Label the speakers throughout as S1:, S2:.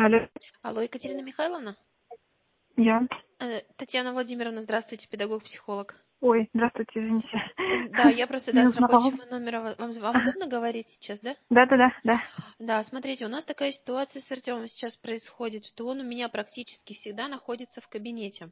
S1: Алло,
S2: Алло, Екатерина Михайловна?
S1: я.
S2: Татьяна Владимировна, здравствуйте, педагог-психолог.
S1: Ой, здравствуйте, извините.
S2: Да, я просто,
S1: Не
S2: с
S1: узнавала.
S2: рабочего номера. Вам
S1: Ага.
S2: удобно говорить сейчас, да?
S1: Да.
S2: Да, смотрите, у нас такая ситуация с Артемом сейчас происходит, что он у меня практически всегда находится в кабинете.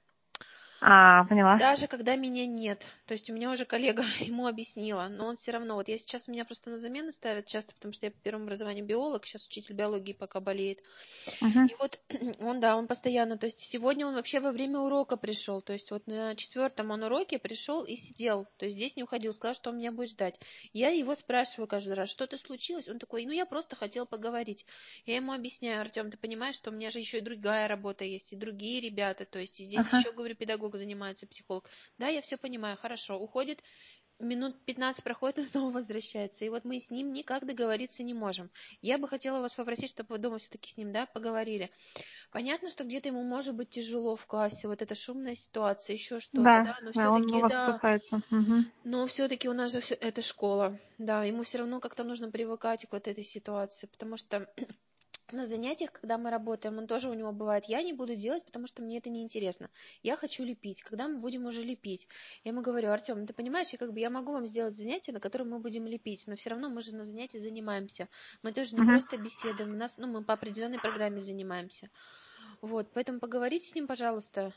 S1: Поняла.
S2: Даже когда меня нет. То есть у меня уже коллега ему объяснила, но он все равно. Вот я сейчас меня просто на замену ставят часто, потому что я по первому образованию биолог, сейчас учитель биологии пока болеет.
S1: Угу.
S2: И вот он постоянно, то есть сегодня он вообще во время урока пришел, то есть вот на 4-м он уроке пришел и сидел, то есть здесь не уходил, сказал, что он меня будет ждать. Я его спрашиваю каждый раз, что-то случилось? Он такой, ну я просто хотел поговорить. Я ему объясняю: Артем, ты понимаешь, что у меня же еще и другая работа есть, и другие ребята, то есть и здесь
S1: Ага.
S2: еще, говорю, педагог занимается, психолог. Да, я все понимаю, хорошо, уходит. Минут 15 проходит, и снова возвращается. И вот мы с ним никак договориться не можем. Я бы хотела вас попросить, чтобы вы дома все-таки с ним, да, поговорили. Понятно, что где-то ему может быть тяжело в классе, вот эта шумная ситуация, еще что-то,
S1: Да,
S2: да, но
S1: да, он у
S2: все-таки,
S1: вас
S2: да,
S1: спасается. Угу.
S2: но все-таки у нас же это школа, да, ему все равно как-то нужно привыкать к вот этой ситуации, потому что на занятиях, когда мы работаем, он тоже у него бывает, я не буду делать, потому что мне это не интересно. Я хочу лепить. Когда мы будем уже лепить? Я ему говорю: Артем, ты понимаешь, я могу вам сделать занятие, на котором мы будем лепить, но все равно мы же на занятии занимаемся. Мы тоже не
S1: Угу.
S2: просто беседуем, мы по определенной программе занимаемся. Вот, поэтому поговорите с ним, пожалуйста.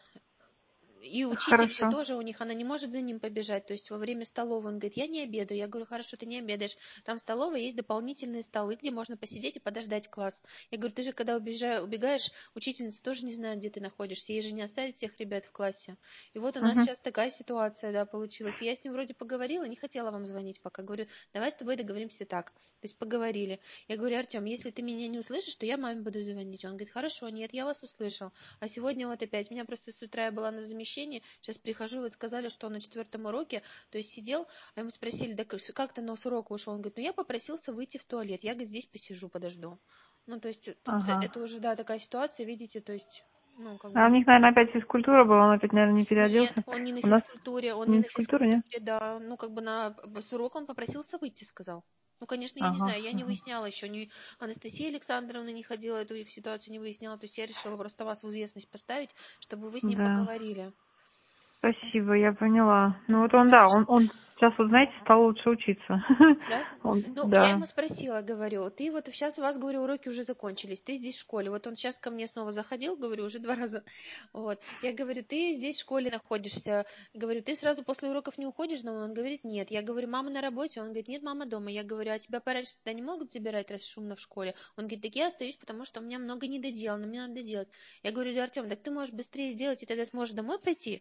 S2: И учитель же
S1: Хорошо.
S2: тоже у них, она не может за ним побежать. То есть во время столовой он говорит: я не обедаю. Я говорю: хорошо, ты не обедаешь. Там в столовой есть дополнительные столы, где можно посидеть и подождать класс. Я говорю: ты же когда убегаешь, учительница тоже не знает, где ты находишься. Ей же не оставить всех ребят в классе. И вот у нас
S1: Угу.
S2: сейчас такая ситуация, да, получилась. И я с ним вроде поговорила, не хотела вам звонить пока. Говорю: давай с тобой договоримся так. То есть поговорили. Я говорю: Артем, если ты меня не услышишь, то я маме буду звонить. Он говорит: хорошо, нет, я вас услышал. А сегодня вот опять, меня просто с утра я была на замещении, сейчас прихожу, вот сказали, что он на 4-м уроке, то есть сидел, а ему спросили: да как ты с урока ушел? Он говорит: ну я попросился выйти в туалет, я, говорит, здесь посижу, подожду. Ну, то есть тут
S1: Ага.
S2: это уже, да, такая ситуация, видите, то есть, ну, как
S1: А у
S2: бы...
S1: них, наверное, опять физкультура была, он опять, наверное, не
S2: Нет,
S1: переоделся.
S2: он не на
S1: У нас
S2: физкультуре,
S1: не физкультура, нет?
S2: да, ну, как бы с урока он попросился выйти, сказал. Ну, конечно, я не
S1: Ага.
S2: знаю, я не
S1: Ага.
S2: выясняла еще, Анастасия Александровна не ходила, эту ситуацию не выясняла, то есть я решила просто вас в известность поставить, чтобы вы с ним
S1: Да.
S2: поговорили.
S1: Спасибо, я поняла. Ну вот он, да,
S2: Потому что
S1: он сейчас, вот знаете, стал лучше учиться.
S2: да? Ну, я
S1: Да.
S2: ему спросила, говорю: ты вот сейчас у вас, говорю, уроки уже закончились, ты здесь в школе. Вот он сейчас ко мне снова заходил, говорю, уже 2 раза. Вот. Я говорю: ты здесь в школе находишься. Говорю: ты сразу после уроков не уходишь домой? Он говорит: нет. Я говорю: мама на работе? Он говорит: нет, мама дома. Я говорю: а тебя пораньше туда не могут забирать, раз шумно в школе? Он говорит: так я остаюсь, потому что у меня много недоделано, мне надо делать. Я говорю: да, Артем, так ты можешь быстрее сделать, и тогда сможешь домой пойти?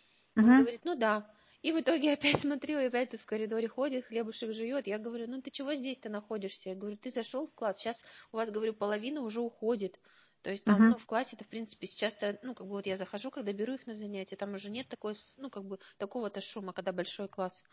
S2: Он
S1: Угу.
S2: говорит: ну да. И в итоге опять смотрю, и опять тут в коридоре ходит, хлебушек жует. Я говорю: ну ты чего здесь-то находишься? Я говорю: ты зашел в класс, сейчас у вас, говорю, половина уже уходит. То есть там,
S1: Угу.
S2: ну, в классе-то, в принципе, сейчас-то, ну, как бы вот я захожу, когда беру их на занятия, там уже нет такой, ну, как бы, такого-то шума, когда большой класс.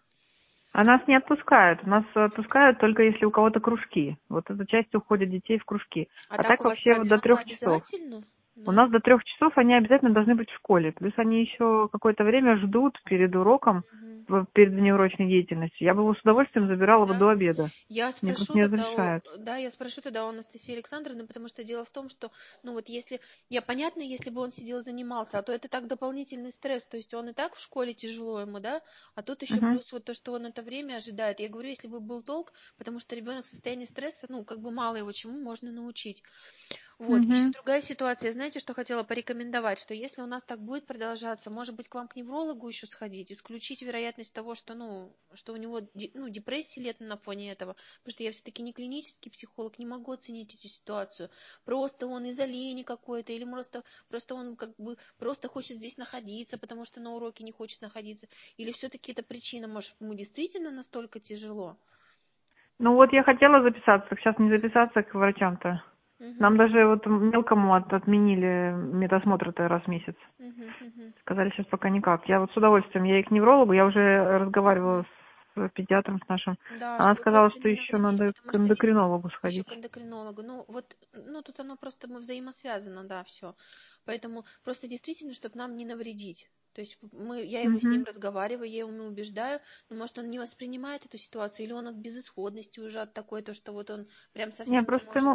S1: А нас не отпускают. Нас отпускают только если у кого-то кружки. Вот эта часть уходит детей в кружки.
S2: А
S1: А
S2: так
S1: так
S2: у вас
S1: вообще вот до
S2: проделано
S1: 3 часов.
S2: обязательно?
S1: У
S2: Да?
S1: нас до 3 часов они обязательно должны быть в школе. Плюс они еще какое-то время ждут перед уроком,
S2: Мгм.
S1: перед внеурочной деятельностью. Я бы его с удовольствием забирала бы
S2: Да?
S1: до обеда.
S2: Я
S1: Мне просто
S2: спрошу
S1: не
S2: тогда
S1: разрешают.
S2: я спрошу тогда у Анастасии Александровны, потому что дело в том, что, ну вот если, понятно, если бы он сидел занимался, а то это так дополнительный стресс, то есть он и так в школе тяжело ему, да, а тут еще
S1: Угу.
S2: плюс вот то, что он это время ожидает. Я говорю, если бы был толк, потому что ребенок в состоянии стресса, ну, как бы мало его чему можно научить. Вот, еще
S1: Угу.
S2: другая ситуация, знаете, что хотела порекомендовать, что если у нас так будет продолжаться, может быть, к вам к неврологу еще сходить, исключить вероятность того, что, ну, что у него, ну, депрессия лет на фоне этого, потому что я все-таки не клинический психолог, не могу оценить эту ситуацию. Просто он из-за лени какой-то, или просто он как бы просто хочет здесь находиться, потому что на уроке не хочет находиться, или все-таки это причина, может, ему действительно настолько тяжело?
S1: Ну вот я хотела записаться, сейчас не записаться к врачам-то. Нам
S2: Угу,
S1: даже вот мелкому отменили медосмотр-то раз в месяц.
S2: угу, угу,
S1: Сказали, сейчас пока никак. Я вот с удовольствием, я и к неврологу, я уже разговаривала
S2: угу.
S1: с педиатром с нашим.
S2: Да,
S1: Она
S2: чтобы
S1: сказала,
S2: просто
S1: что
S2: не
S1: еще
S2: навредить,
S1: надо
S2: потому
S1: к
S2: что, видите,
S1: эндокринологу
S2: еще
S1: сходить.
S2: к эндокринологу. Ну, вот, ну, тут оно просто мы взаимосвязано, да, все. Поэтому просто действительно, чтобы нам не навредить. То есть я его с ним
S1: Угу.
S2: разговариваю, я его убеждаю, но может он не воспринимает эту ситуацию, или он от безысходности уже от такой, то что вот он прям
S1: Не,
S2: совсем не
S1: просто
S2: может.
S1: ему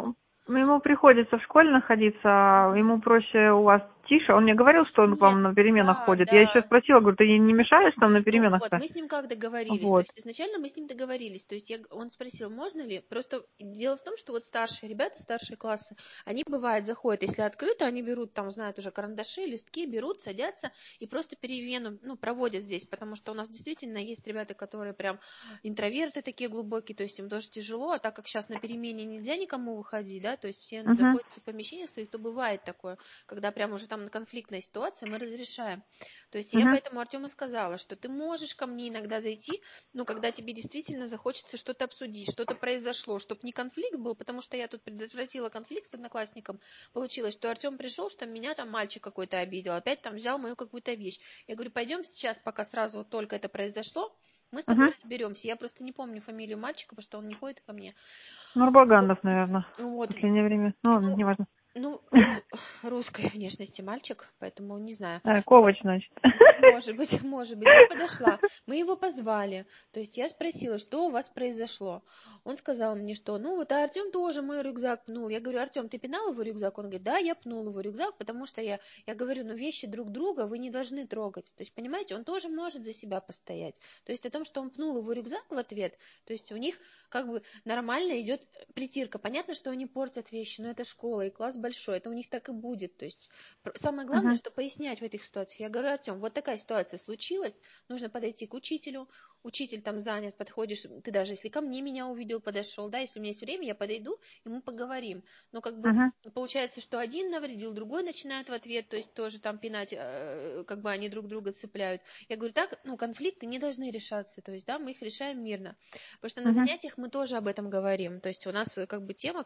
S1: Ему приходится в школе находиться, а ему проще у вас тише. Он мне говорил, что он к
S2: Нет,
S1: вам на переменах
S2: да,
S1: ходит. Я еще
S2: да.
S1: спросила, говорю, ты ей не мешаешь там на
S2: Ну вот,
S1: переменах-то?
S2: мы с ним как договорились, то
S1: Вот.
S2: есть изначально мы с ним договорились, то есть он спросил, можно ли, просто дело в том, что вот старшие ребята, старшие классы, они бывает заходят, если открыто, они берут там, знают уже карандаши, листки, берут, садятся и просто перемену, ну, проводят здесь, потому что у нас действительно есть ребята, которые прям интроверты такие глубокие, то есть им тоже тяжело, а так как сейчас на перемене нельзя никому выходить, да, то есть все
S1: Угу.
S2: находятся в помещениях своих, то бывает такое, когда прям уже там конфликтная ситуация, мы разрешаем. То есть я
S1: Угу.
S2: поэтому Артему сказала, что ты можешь ко мне иногда зайти, но когда тебе действительно захочется что-то обсудить, что-то произошло, чтобы не конфликт был, потому что я тут предотвратила конфликт с одноклассником. Получилось, что Артем пришел, что меня там мальчик какой-то обидел, опять там взял мою какую-то вещь. Я говорю, пойдем сейчас, пока сразу вот только это произошло, мы с тобой
S1: Угу.
S2: разберемся. Я просто не помню фамилию мальчика, потому что он не ходит ко мне.
S1: Нурбагандов, наверное, в
S2: Вот.
S1: последнее время. Ну, ладно,
S2: Ну,
S1: неважно.
S2: ну, русской внешности мальчик, поэтому не знаю. Вот.
S1: Ковач, значит.
S2: Может быть, может быть. Я подошла, мы его позвали. То есть я спросила, что у вас произошло. Он сказал мне, что, ну вот, а Артем тоже мой рюкзак пнул. Я говорю, Артем, ты пинал его рюкзак? Он говорит, да, я пнул его рюкзак, потому что я говорю, ну вещи друг друга вы не должны трогать. То есть, понимаете, он тоже может за себя постоять. То есть о том, что он пнул его рюкзак в ответ, то есть у них как бы нормально идет притирка. Понятно, что они портят вещи, но это школа и класс большой, это у них так и будет. То есть самое главное,
S1: Угу.
S2: что пояснять в этих ситуациях. Я говорю, Артем, вот такая ситуация случилась, нужно подойти к учителю, учитель там занят, подходишь, ты даже если ко мне меня увидел, подошел, да, если у меня есть время, я подойду, и мы поговорим. Но как бы
S1: Угу.
S2: получается, что один навредил, другой начинает в ответ, то есть тоже там пинать, как бы они друг друга цепляют. Я говорю, так, ну, конфликты не должны решаться, то есть, да, мы их решаем мирно. Потому что на
S1: Угу.
S2: занятиях мы тоже об этом говорим. То есть у нас как бы тема,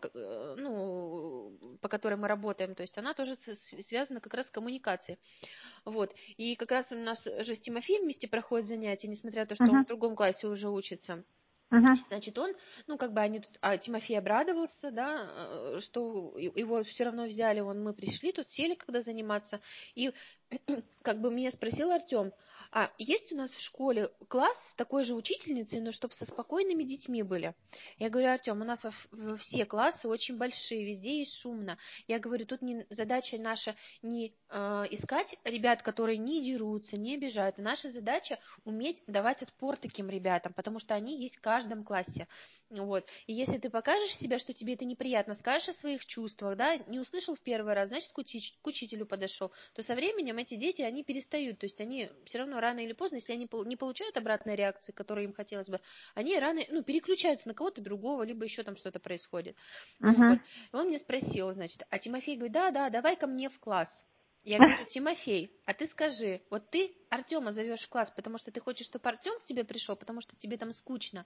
S2: ну, по которой мы работаем, то есть она тоже связана как раз с коммуникацией. Вот. И как раз у нас же с Тимофеем вместе проходят занятия, несмотря на то, что он
S1: Угу.
S2: в другом классе уже учится.
S1: Угу.
S2: И, значит, он, ну, как бы они тут, а Тимофей обрадовался, да, что его все равно взяли, мы пришли, тут сели, когда заниматься, и как бы меня спросил Артем, а есть у нас в школе класс с такой же учительницей, но чтобы со спокойными детьми были? Я говорю, Артем, у нас все классы очень большие, везде есть шумно. Я говорю, тут задача наша не искать ребят, которые не дерутся, не обижают, а наша задача уметь давать отпор таким ребятам, потому что они есть в каждом классе. Вот. И если ты покажешь себя, что тебе это неприятно, скажешь о своих чувствах, да, не услышал в первый раз, значит, к учителю подошел, то со временем эти дети, они перестают, то есть они все равно рано или поздно, если они не получают обратной реакции, которой им хотелось бы, они рано, ну, переключаются на кого-то другого, либо еще там что-то происходит. Вот.
S1: Угу.
S2: И он мне спросил, значит, а Тимофей говорит, да, давай ко мне в класс. Я говорю, Тимофей, а ты скажи, вот ты Артема зовешь в класс, потому что ты хочешь, чтобы Артем к тебе пришел, потому что тебе там скучно,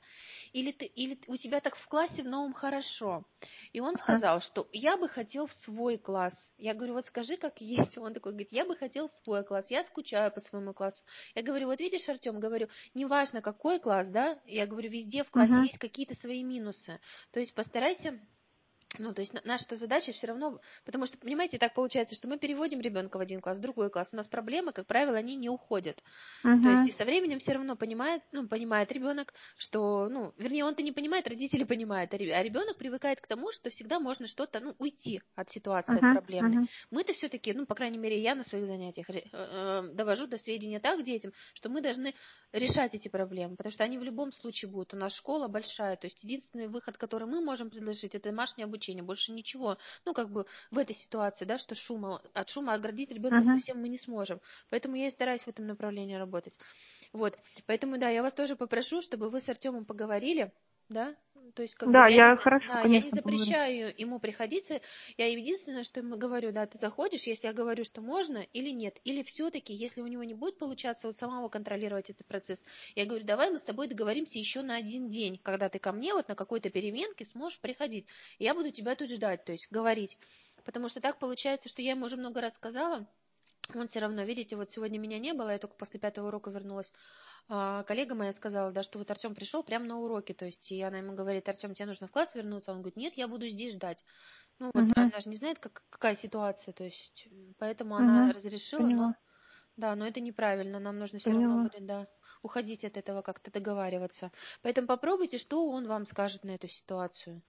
S2: или у тебя так в классе в новом хорошо. И он сказал, что я бы хотел в свой класс. Я говорю, вот скажи, как есть. Он такой говорит, я бы хотел в свой класс, я скучаю по своему классу. Я говорю, вот видишь, Артем, говорю, неважно какой класс, да, я говорю, везде в классе
S1: Угу.
S2: есть какие-то свои минусы. То есть постарайся. Ну, то есть наша задача все равно, потому что, понимаете, так получается, что мы переводим ребенка в один класс, в другой класс. У нас проблемы, как правило, они не уходят. То есть и
S1: Угу.
S2: со временем все равно понимает ребенок, что, ну, вернее, он-то не понимает, родители понимают, а ребенок привыкает к тому, что всегда можно что-то, ну, уйти от ситуации, от
S1: Угу.
S2: проблемной.
S1: Угу.
S2: Мы-то все-таки, ну, по крайней мере, я на своих занятиях довожу до сведения так детям, что мы должны решать эти проблемы, потому что они в любом случае будут. У нас школа большая, то есть единственный выход, который мы можем предложить, это домашнее обучение, больше ничего. Ну, как бы в этой ситуации, да, что от шума оградить ребенка
S1: Угу.
S2: совсем мы не сможем. Поэтому я и стараюсь в этом направлении работать. Вот, поэтому, да, я вас тоже попрошу, чтобы вы с Артемом поговорили, да, то есть, как бы,
S1: Да, я хорошо,
S2: я не
S1: конечно, поговорю.
S2: запрещаю ему приходиться, я единственное, что ему говорю, да, ты заходишь, если я говорю, что можно или нет, или все-таки, если у него не будет получаться вот самого контролировать этот процесс, я говорю, давай мы с тобой договоримся еще на один день, когда ты ко мне вот на какой-то переменке сможешь приходить, и я буду тебя тут ждать, то есть говорить, потому что так получается, что я ему уже много раз сказала, он все равно, видите, вот сегодня меня не было, я только после 5-го урока вернулась. Коллега моя сказала, да, что вот Артем пришел прямо на уроке, то есть и она ему говорит, Артем, тебе нужно в класс вернуться, он говорит, нет, я буду здесь ждать. Ну вот
S1: Угу.
S2: она же не знает, какая ситуация, то есть поэтому она
S1: Угу.
S2: разрешила, но
S1: Поняла.
S2: да, но это неправильно, нам нужно все равно
S1: Поняла.
S2: будет, да, уходить от этого, как-то договариваться. Поэтому попробуйте, что он вам скажет на эту ситуацию.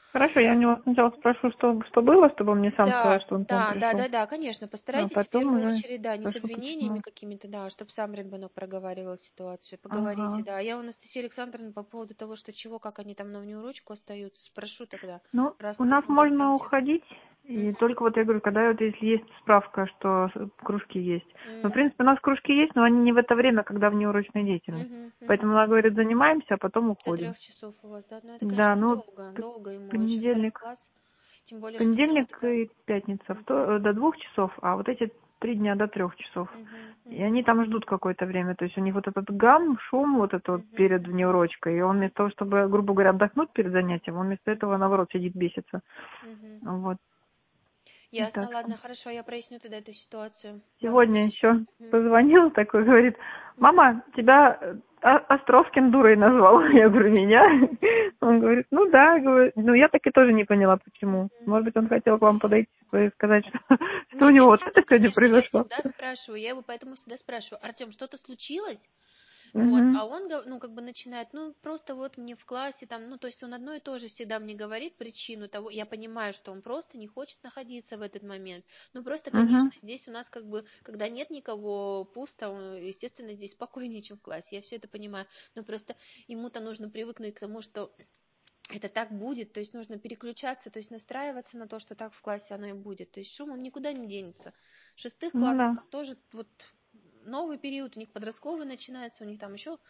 S1: Хорошо, я у него сначала спрошу, что было, чтобы он мне сам сказал,
S2: Да,
S1: что он к вам
S2: да, да,
S1: пришел.
S2: да, да, конечно.
S1: А
S2: Постарайтесь в
S1: потом
S2: первую
S1: уже
S2: очередь, да, не с
S1: спрошу,
S2: обвинениями
S1: почему.
S2: какими-то, да, чтобы сам ребенок проговаривал ситуацию. Поговорите,
S1: Ага.
S2: да. Я у Анастасии Александровны по поводу того, что чего, как они там на внеурочку остаются, спрошу тогда,
S1: Ну,
S2: раз
S1: у
S2: вы
S1: нас можно
S2: говорите.
S1: уходить, и
S2: Мгм,
S1: только вот я говорю, когда вот если есть справка, что кружки есть. Ну, в
S2: м,
S1: принципе, у нас кружки есть, но они не в это время, когда внеурочная деятельность.
S2: мгм, мгм.
S1: Поэтому она говорит, занимаемся, а потом
S2: До
S1: уходим.
S2: 3 часов у вас, да? Ну, это,
S1: Да,
S2: конечно,
S1: ну,
S2: долго,
S1: т-
S2: долго ему, еще второй
S1: понедельник,
S2: класс. Тем более, что у него
S1: понедельник
S2: тогда...
S1: и пятница
S2: Мгм,
S1: до 2 часов, а вот эти 3 дня до 3 часов.
S2: мгм,
S1: И
S2: мгм,
S1: они там ждут какое-то время. То есть у них вот этот гам, шум вот это вот
S2: мгм,
S1: перед внеурочкой. И он вместо того, чтобы, грубо говоря, отдохнуть перед занятием, он вместо этого,
S2: мгм,
S1: наоборот, сидит бесится.
S2: мгм.
S1: Вот.
S2: Ясно,
S1: Так что.
S2: ладно, хорошо, я проясню тогда эту ситуацию. Ладно,
S1: Сегодня
S2: спасибо.
S1: еще позвонил такой, говорит,
S2: Мгм.
S1: мама, тебя Островскин дурой назвал. Я говорю, меня? Он говорит, ну да, говорит. Ну я так и тоже не поняла, почему.
S2: Мгм.
S1: Может быть, он хотел к вам подойти и сказать, что у
S2: Нет, я
S1: него вот
S2: всегда,
S1: это сегодня
S2: конечно, я
S1: произошло.
S2: всегда спрашиваю, я его поэтому всегда спрашиваю, Артем, что-то случилось? Вот,
S1: Угу,
S2: а он, ну, как бы начинает, ну, просто вот мне в классе там, ну, то есть он одно и то же всегда мне говорит причину того, я понимаю, что он просто не хочет находиться в этот момент. Ну, просто, конечно,
S1: угу,
S2: здесь у нас как бы, когда нет никого, пусто, естественно, здесь спокойнее, чем в классе, я все это понимаю, но просто ему-то нужно привыкнуть к тому, что это так будет, то есть нужно переключаться, то есть настраиваться на то, что так в классе оно и будет. То есть шум, он никуда не денется. В шестых
S1: ну
S2: классах
S1: да.
S2: там тоже вот новый период, у них подростковый начинается, у них там еще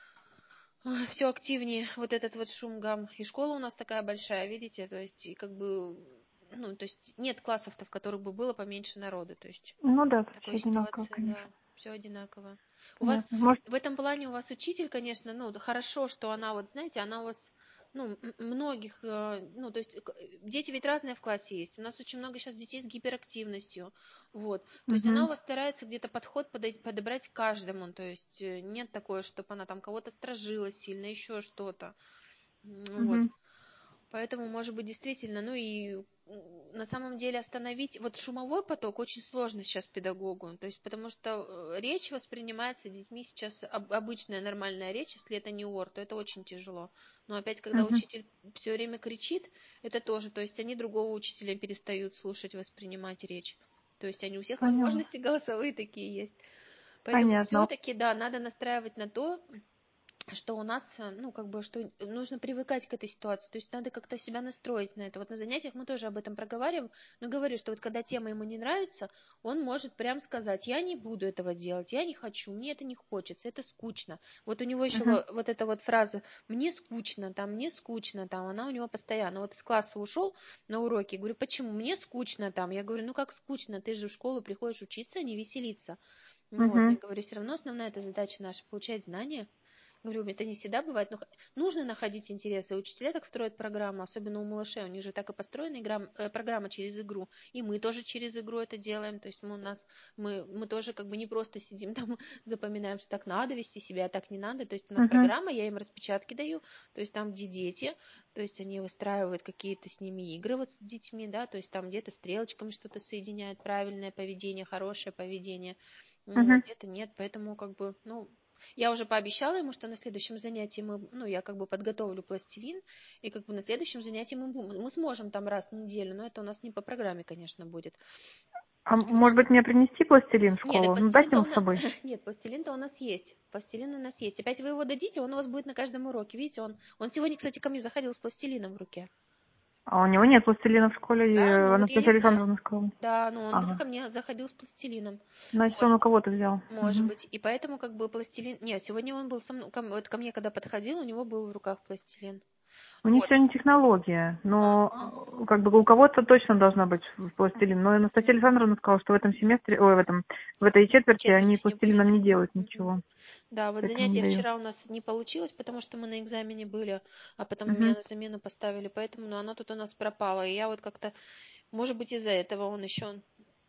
S2: все активнее, вот этот вот шум, гам. И школа у нас такая большая, видите, то есть и как бы, ну, то есть нет классов-то, в которых бы было поменьше народа, то есть
S1: Ну да,
S2: в такой
S1: все одинаково,
S2: ситуации, да,
S1: конечно.
S2: все одинаково. У вас
S1: Понятно. Может,
S2: в этом плане у вас учитель, конечно, ну, хорошо, что она вот, знаете, она у вас, ну, многих, ну, то есть дети ведь разные в классе есть. У нас очень много сейчас детей с гиперактивностью, вот. То есть она
S1: угу,
S2: у вас старается где-то подход подобрать к каждому, то есть нет такое, чтобы она там кого-то сторожилась сильно, еще что-то, вот.
S1: угу,
S2: Поэтому, может быть, действительно, ну и на самом деле остановить вот шумовой поток очень сложно сейчас педагогу, то есть потому что речь воспринимается детьми сейчас обычная нормальная речь, если это не ор, то это очень тяжело. Но опять, когда
S1: угу,
S2: учитель все время кричит, это тоже, то есть они другого учителя перестают слушать, воспринимать речь. То есть они у всех
S1: поняла.
S2: возможности голосовые такие есть. Поэтому
S1: Понятно.
S2: все-таки, да, надо настраивать на то, что у нас, ну, как бы, что нужно привыкать к этой ситуации, то есть надо как-то себя настроить на это. Вот на занятиях мы тоже об этом проговариваем, но говорю, что вот когда тема ему не нравится, он может прям сказать, я не буду этого делать, я не хочу, мне это не хочется, это скучно. Вот у него еще
S1: Угу,
S2: вот эта вот фраза мне скучно там, она у него постоянно. Вот из класса ушел на уроки, говорю, почему, мне скучно там, я говорю, ну как скучно, ты же в школу приходишь учиться, а не веселиться. Вот, я
S1: угу,
S2: говорю, все равно основная эта задача наша, получать знания. Говорю, это не всегда бывает, но нужно находить интересы. Учителя так строят программу, особенно у малышей. У них же так и построена программа через игру. И мы тоже через игру это делаем. То есть мы тоже как бы не просто сидим там, запоминаем, что так надо вести себя, а так не надо. То есть у нас
S1: угу,
S2: программа, я им распечатки даю. То есть там, где дети, то есть они выстраивают какие-то с ними игры вот с детьми, да, то есть там где-то стрелочками что-то соединяют, правильное поведение, хорошее поведение. Вот,
S1: угу.
S2: где-то нет, поэтому как бы, ну, я уже пообещала ему, что на следующем занятии ну, я как бы подготовлю пластилин, и как бы на следующем занятии мы сможем там раз в неделю, но это у нас не по программе, конечно, будет.
S1: А
S2: Ну,
S1: может быть, мне принести пластилин в
S2: нет, так
S1: школу? Ну, дать
S2: пластилин-то
S1: ему
S2: у
S1: с
S2: нас,
S1: собой.
S2: нет, пластилин-то у нас есть, пластилин у нас есть. Опять вы его дадите, он у вас будет на каждом уроке, видите, он сегодня, кстати, ко мне заходил с пластилином в руке.
S1: А у него нет пластилина в школе, и
S2: Да, ну вот я не
S1: Анастасия
S2: знаю.
S1: Александровна сказала.
S2: Да, ну он
S1: Ага.
S2: ко мне заходил с пластилином.
S1: Значит,
S2: Вот.
S1: он у кого-то взял.
S2: Может
S1: Угу.
S2: быть. И поэтому как бы пластилин... Нет, сегодня он был со мной, вот ко мне когда подходил, у него был в руках пластилин.
S1: У них
S2: Вот.
S1: сегодня технология, но
S2: Ага.
S1: как бы у кого-то точно должна быть пластилин. Но Анастасия
S2: Мгм.
S1: Александровна сказала, что в этом семестре, ой, в этой четверти они
S2: Четверти не будет.
S1: пластилином не делают
S2: Мгм.
S1: ничего.
S2: Да, вот
S1: Поэтому не
S2: занятие
S1: даю.
S2: вчера у нас не получилось, потому что мы на экзамене были, а потом меня
S1: Угу.
S2: на замену поставили, поэтому, ну, оно тут у нас пропало. И я вот как-то, может быть, из-за этого он еще,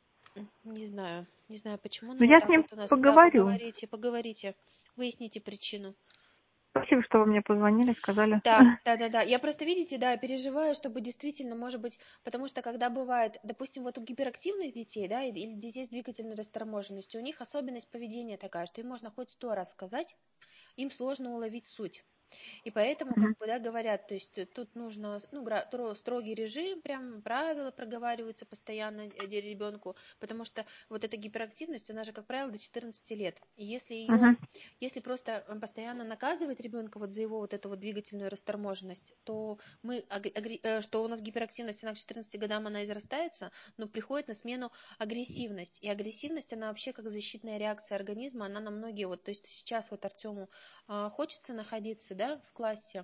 S2: не знаю почему,
S1: Ну,
S2: но вот
S1: я с
S2: так
S1: ним
S2: вот у нас. Да,
S1: поговорю.
S2: поговорите, выясните причину.
S1: Спасибо, что вы мне позвонили, сказали.
S2: Да, да, да, да. Я просто, видите, да, переживаю, чтобы действительно, может быть, потому что когда бывает, допустим, вот у гиперактивных детей, да, или детей с двигательной расторможенностью, у них особенность поведения такая, что им можно хоть 100 раз сказать, им сложно уловить суть. И поэтому, как
S1: Мгм.
S2: бы, да, говорят, то есть тут нужно, ну, строгий режим, прям правила проговариваются постоянно ребенку, потому что вот эта гиперактивность, она же, как правило, до 14 лет. И
S1: Мгм.
S2: если просто постоянно наказывать ребенка вот за его вот эту вот двигательную расторможенность, то что у нас гиперактивность, она к 14 годам она израстается, но приходит на смену агрессивность. И агрессивность, она вообще как защитная реакция организма, она на многие, вот, то есть сейчас вот Артему хочется находиться, да, в классе,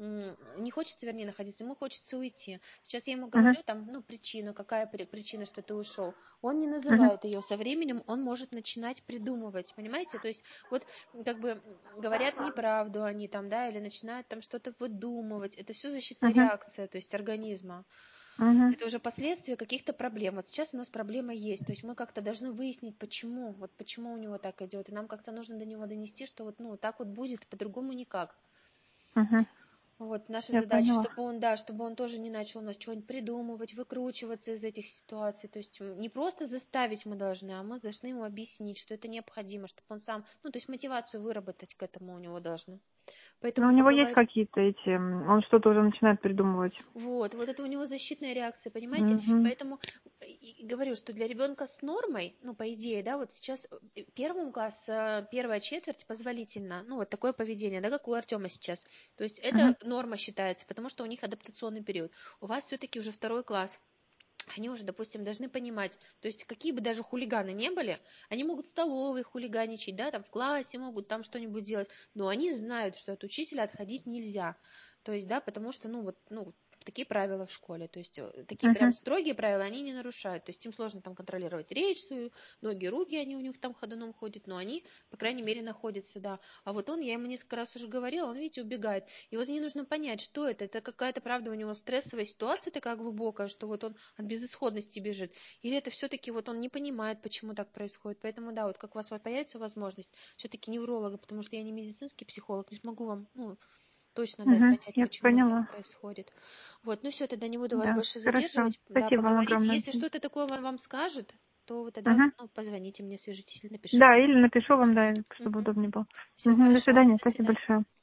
S2: не хочется, вернее, находиться, ему хочется уйти. Сейчас я ему
S1: Мгм.
S2: говорю, там, ну, причину, какая причина, что ты ушел. Он не
S1: Мгм.
S2: называет ее. Со временем он может начинать придумывать, понимаете? То есть вот как бы говорят неправду они там, да, или начинают там что-то выдумывать. Это все защитная
S1: Мгм.
S2: реакция, то есть организма.
S1: Мгм.
S2: Это уже последствия каких-то проблем. Вот сейчас у нас проблема есть. То есть мы как-то должны выяснить, почему. Вот почему у него так идет. И нам как-то нужно до него донести, что вот, ну, так вот будет, по-другому никак.
S1: Мгм.
S2: Вот наша
S1: Я
S2: задача,
S1: поняла.
S2: чтобы он, да, чтобы он тоже не начал у нас что-нибудь придумывать, выкручиваться из этих ситуаций. То есть не просто заставить мы должны, а мы должны ему объяснить, что это необходимо, чтобы он сам, ну, то есть мотивацию выработать к этому у него должны.
S1: Но у
S2: Поэтому
S1: него есть
S2: поговорить.
S1: какие-то эти, он что-то уже начинает придумывать.
S2: Вот это у него защитная реакция, понимаете?
S1: Мгм.
S2: Поэтому и говорю, что для ребенка с нормой, ну, по идее, да, вот сейчас первому класс, первая четверть позволительно, ну, вот такое поведение, да, как у Артема сейчас. То есть
S1: Мгм.
S2: это норма считается, потому что у них адаптационный период. У вас все-таки уже второй класс. Они уже, допустим, должны понимать, то есть какие бы даже хулиганы не были, они могут в столовой хулиганичать, да, там в классе могут там что-нибудь делать, но они знают, что от учителя отходить нельзя. То есть, да, потому что, ну, вот, ну, такие правила в школе, то есть такие прям
S1: Мгм.
S2: строгие правила они не нарушают, то есть им сложно там контролировать речь свою, ноги, руки, они у них там ходуном ходят, но они, по крайней мере, находятся, да. А вот он, я ему несколько раз уже говорила, он, видите, убегает. И вот мне нужно понять, что это какая-то, правда, у него стрессовая ситуация такая глубокая, что вот он от безысходности бежит, или это все-таки вот он не понимает, почему так происходит. Поэтому, да, вот как у вас появится возможность, все-таки невролога, потому что я не медицинский психолог, не смогу вам, ну, точно дать
S1: Мгм.
S2: понять,
S1: Я
S2: почему так
S1: поняла.
S2: происходит. Вот, ну все, тогда не буду вас
S1: Да,
S2: больше
S1: хорошо.
S2: задерживать. Да,
S1: Спасибо вам
S2: поговорите.
S1: огромное.
S2: Если что-то такое вам скажет, то вы тогда,
S1: Мгм.
S2: ну, позвоните мне, свяжитесь или
S1: Да,
S2: напишите.
S1: или напишу вам,
S2: Угу,
S1: да, чтобы
S2: угу.
S1: удобнее было.
S2: Все
S1: Мгм. До
S2: хорошо.
S1: свидания.
S2: До
S1: Спасибо
S2: свидания.
S1: большое.